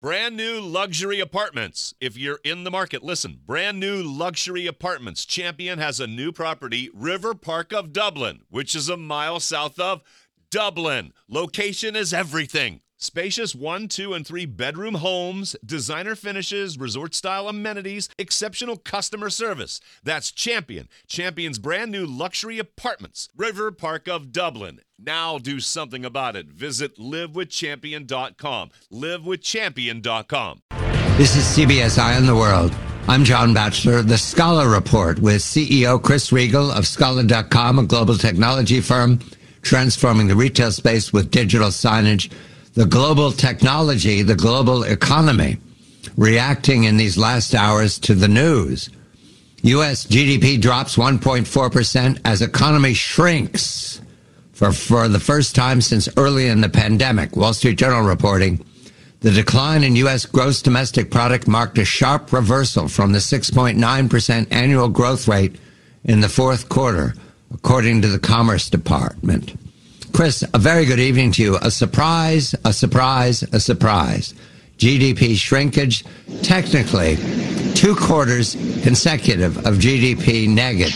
Brand new luxury apartments. If you're in the market, listen. Brand new luxury apartments. Champion has a new property, River Park of Dublin, which is a mile south of Dublin. Location is everything. Spacious 1, 2, and 3 bedroom homes, designer finishes, resort-style amenities, exceptional customer service. That's Champion. Champion's brand new luxury apartments, River Park of Dublin. Now do something about it. Visit livewithchampion.com. Livewithchampion.com. This is CBS Eye on the World. I'm John Batchelor, the Scholar Report with CEO Chris Riegel of Scholar.com, a global technology firm transforming the retail space with digital signage. The global technology, the global economy, reacting in these last hours to the news. U.S. GDP drops 1.4% as economy shrinks for the first time since early in the pandemic. Wall Street Journal reporting the decline in U.S. gross domestic product marked a sharp reversal from the 6.9% annual growth rate in the fourth quarter, according to the Commerce Department. Chris, a very good evening to you. A surprise, a surprise, a surprise. GDP shrinkage, technically 2 quarters consecutive of GDP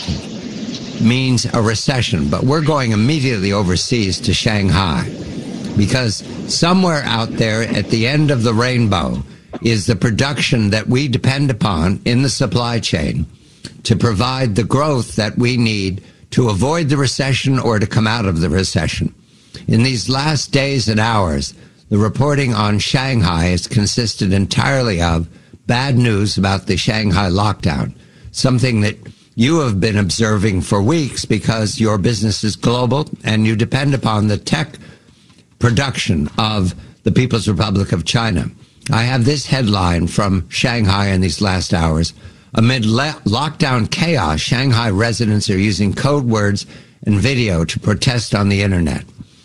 negative means a recession. But we're going immediately overseas to Shanghai because somewhere out there at the end of the rainbow is the production that we depend upon in the supply chain to provide the growth that we need to avoid the recession or to come out of the recession. In these last days and hours, the reporting on Shanghai has consisted entirely of bad news about the Shanghai lockdown, something that you have been observing for weeks because your business is global and you depend upon the tech production of the People's Republic of China. I have this headline from Shanghai in these last hours. Amid lockdown chaos, Shanghai residents are using code words and video to protest on the internet.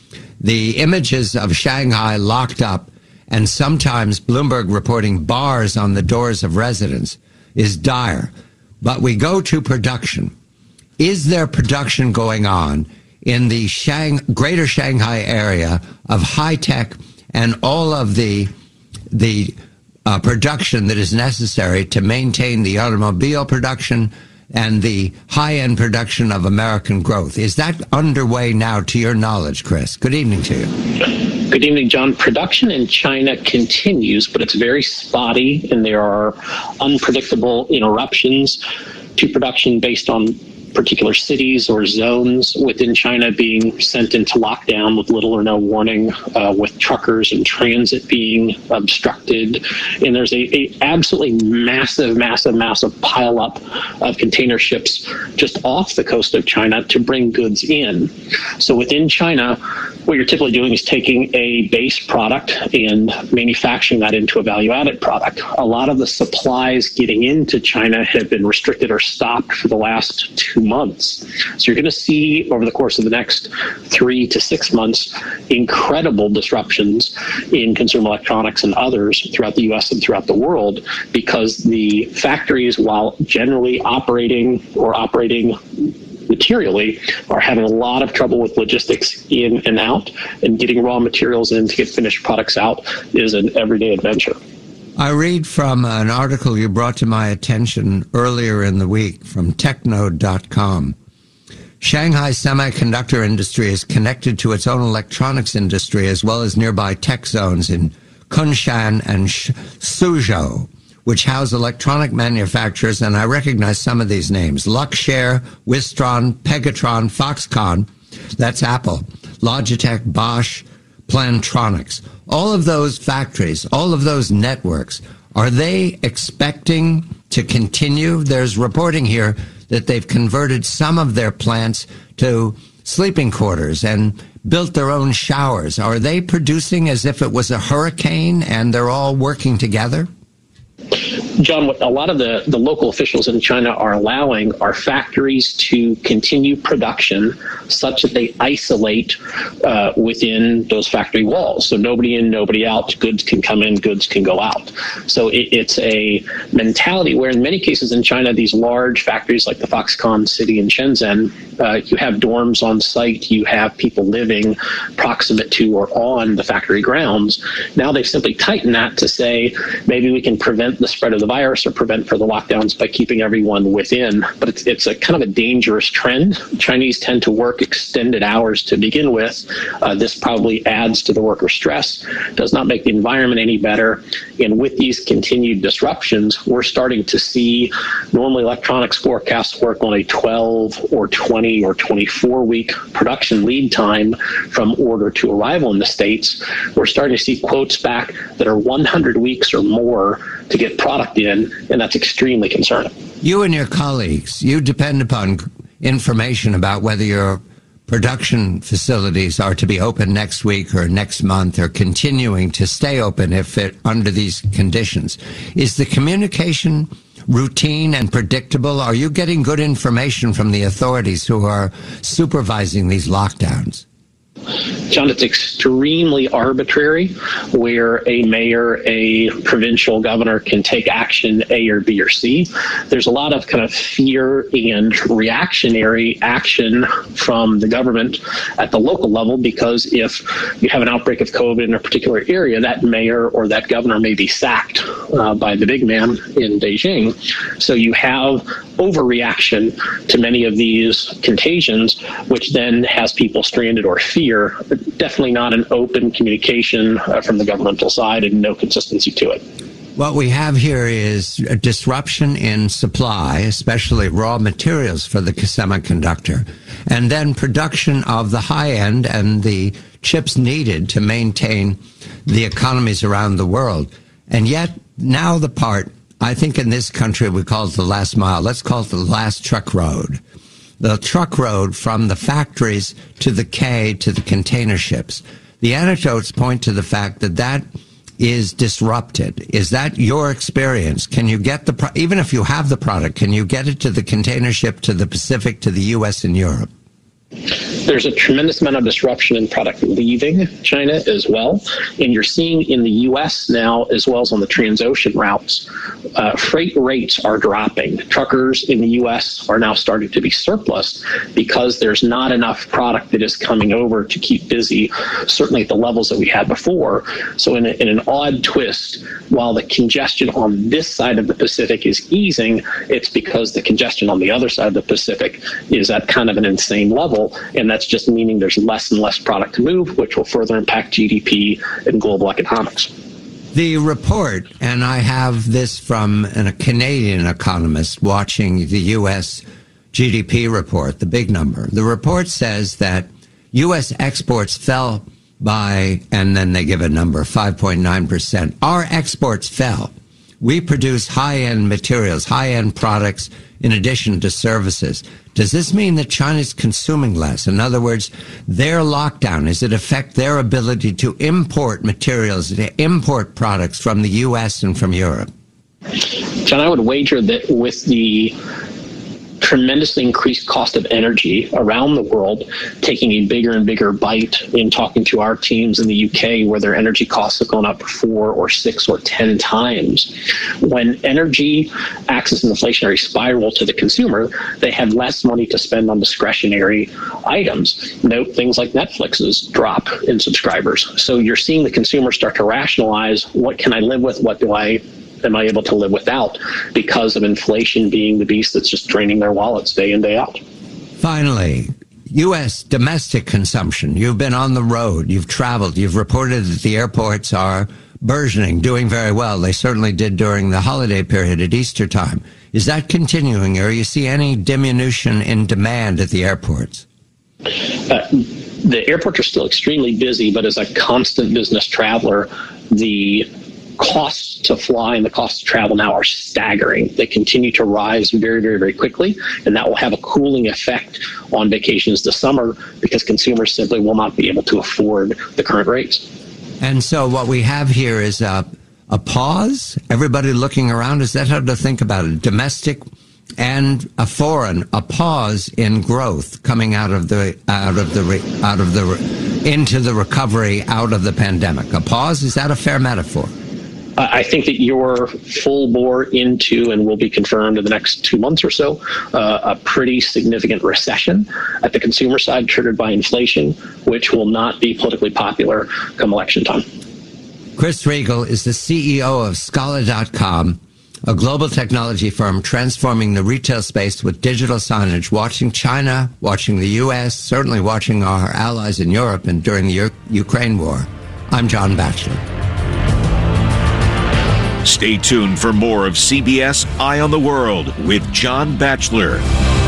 The images of Shanghai locked up and sometimes Bloomberg reporting bars on the doors of residents is dire. But we go to production. Is there production going on in the greater Shanghai area of high tech and all of the production that is necessary to maintain the automobile production and the high-end production of American growth? Is that underway now, to your knowledge, Chris? Good evening to you. Good evening, John. Production in China continues, but it's very spotty, and there are unpredictable interruptions to production based on particular cities or zones within China being sent into lockdown with little or no warning, with truckers and transit being obstructed. And there's a absolutely massive pileup of container ships just off the coast of China to bring goods in. So within China, what you're typically doing is taking a base product and manufacturing that into a value-added product. A lot of the supplies getting into China have been restricted or stopped for the last 2 months. So you're going to see over the course of the next 3 to 6 months incredible disruptions in consumer electronics and others throughout the U.S. and throughout the world because the factories, while generally operating materially, are having a lot of trouble with logistics in and out, and getting raw materials in to get finished products out is an everyday adventure. I read from an article you brought to my attention earlier in the week from Technode.com. Shanghai semiconductor industry is connected to its own electronics industry as well as nearby tech zones in Kunshan and Suzhou, which house electronic manufacturers, and I recognize some of these names: Luxshare, Wistron, Pegatron, Foxconn, that's Apple, Logitech, Bosch, Plantronics. All of those factories, all of those networks, are they expecting to continue? There's reporting here that they've converted some of their plants to sleeping quarters and built their own showers. Are they producing as if it was a hurricane and they're all working together? John, what a lot of the local officials in China are allowing are factories to continue production such that they isolate within those factory walls. So nobody in, nobody out, goods can come in, goods can go out. So it's a mentality where in many cases in China, these large factories like the Foxconn city in Shenzhen, you have dorms on site, you have people living proximate to or on the factory grounds. Now they've simply tightened that to say maybe we can prevent the spread of the virus or prevent further lockdowns by keeping everyone within. But it's a kind of a dangerous trend. Chinese tend to work extended hours to begin with. This probably adds to the worker stress, does not make the environment any better. And with these continued disruptions, we're starting to see normally electronics forecasts work on a 12 or 20 or 24-week production lead time from order to arrival in the States. We're starting to see quotes back that are 100 weeks or more to get product in, and that's extremely concerning. You and your colleagues, you depend upon information about whether your production facilities are to be open next week or next month or continuing to stay open if it under these conditions. Is the communication routine and predictable? Are you getting good information from the authorities who are supervising these lockdowns? John, it's extremely arbitrary where a mayor, a provincial governor can take action A or B or C. There's a lot of kind of fear and reactionary action from the government at the local level, because if you have an outbreak of COVID in a particular area, that mayor or that governor may be sacked by the big man in Beijing. So you have overreaction to many of these contagions, which then has people stranded or fear. Definitely not an open communication from the governmental side and no consistency to it. What we have here is a disruption in supply, especially raw materials for the semiconductor, and then production of the high end and the chips needed to maintain the economies around the world. And yet now the part, I think in this country we call it the last mile. Let's call it the last truck road. The truck road from the factories to the quay to the container ships. The anecdotes point to the fact that that is disrupted. Is that your experience? Can you get even if you have the product, can you get it to the container ship, to the Pacific, to the U.S. and Europe? There's a tremendous amount of disruption in product leaving China as well. And you're seeing in the U.S. now, as well as on the transocean routes, freight rates are dropping. Truckers in the U.S. are now starting to be surplus because there's not enough product that is coming over to keep busy, certainly at the levels that we had before. So in an odd twist, while the congestion on this side of the Pacific is easing, it's because the congestion on the other side of the Pacific is at kind of an insane level. And that's just meaning there's less and less product to move, which will further impact GDP and global economics. The report, and I have this from a Canadian economist watching the U.S. GDP report, the big number. The report says that U.S. exports fell by, and then they give a number, 5.9%. Our exports fell. We produce high-end materials, high-end products, in addition to services. Does this mean that China's consuming less? In other words, their lockdown, does it affect their ability to import materials, to import products from the U.S. and from Europe? John, I would wager that with the tremendously increased cost of energy around the world, taking a bigger and bigger bite in talking to our teams in the UK, where their energy costs have gone up 4 or 6 or 10 times. When energy acts as an inflationary spiral to the consumer, they have less money to spend on discretionary items. Note things like Netflix's drop in subscribers. So you're seeing the consumer start to rationalize, what can I live with? What am I able to live without, because of inflation being the beast that's just draining their wallets day in, day out. Finally, U.S. domestic consumption. You've been on the road. You've traveled. You've reported that the airports are burgeoning, doing very well. They certainly did during the holiday period at Easter time. Is that continuing, or you see any diminution in demand at the airports? The airports are still extremely busy, but as a constant business traveler, the costs to fly and the costs to travel now are staggering. They continue to rise very, very, very quickly, and that will have a cooling effect on vacations this summer because consumers simply will not be able to afford the current rates. And so what we have here is a a pause? Everybody looking around? Is that how to think about it? Domestic and a foreign, a pause in growth coming into the recovery out of the pandemic. A pause, is that a fair metaphor? I think that you're full bore into, and will be confirmed in the next 2 months or so, a pretty significant recession at the consumer side triggered by inflation, which will not be politically popular come election time. Chris Riegel is the CEO of Scala.com, a global technology firm transforming the retail space with digital signage, watching China, watching the U.S., certainly watching our allies in Europe and during the Ukraine war. I'm John Batchelor. Stay tuned for more of CBS Eye on the World with John Batchelor.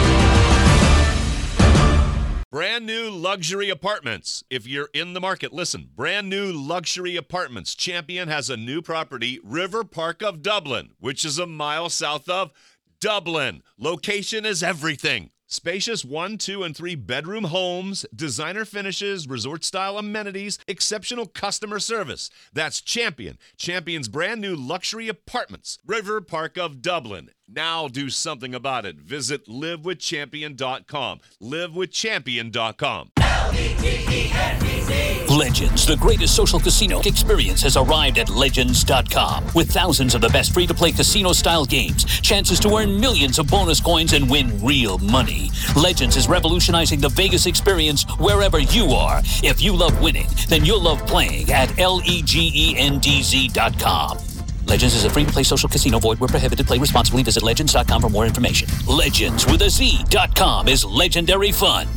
Brand new luxury apartments. If you're in the market, listen. Brand new luxury apartments. Champion has a new property, River Park of Dublin, which is a mile south of Dublin. Location is everything. Spacious 1, 2, and 3 bedroom homes, designer finishes, resort-style amenities, exceptional customer service. That's Champion. Champion's brand new luxury apartments, River Park of Dublin. Now do something about it. Visit livewithchampion.com. Livewithchampion.com. Legends, the greatest social casino experience, has arrived at Legends.com. With thousands of the best free-to-play casino-style games, chances to earn millions of bonus coins and win real money. Legends is revolutionizing the Vegas experience wherever you are. If you love winning, then you'll love playing at LEGENDZ.com. Legends is a free-to-play social casino. Void where prohibited. Play responsibly. Visit Legends.com for more information. Legends with a Z.com is legendary fun.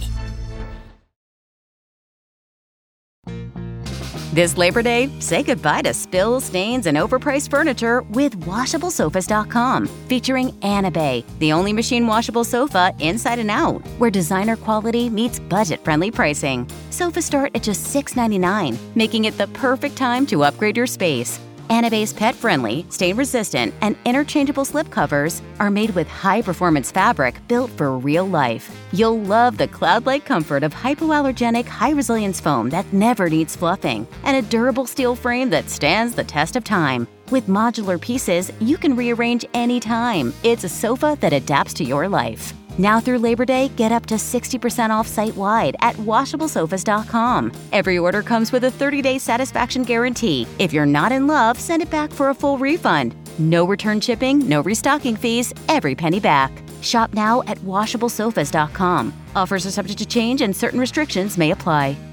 This Labor Day, say goodbye to spills, stains, and overpriced furniture with WashableSofas.com, featuring Anabay, the only machine washable sofa inside and out, where designer quality meets budget-friendly pricing. Sofas start at just $6.99, making it the perfect time to upgrade your space. Anabay's pet-friendly, stain-resistant, and interchangeable slipcovers are made with high-performance fabric built for real life. You'll love the cloud-like comfort of hypoallergenic, high-resilience foam that never needs fluffing, and a durable steel frame that stands the test of time. With modular pieces, you can rearrange anytime. It's a sofa that adapts to your life. Now through Labor Day, get up to 60% off site-wide at WashableSofas.com. Every order comes with a 30-day satisfaction guarantee. If you're not in love, send it back for a full refund. No return shipping, no restocking fees, every penny back. Shop now at WashableSofas.com. Offers are subject to change and certain restrictions may apply.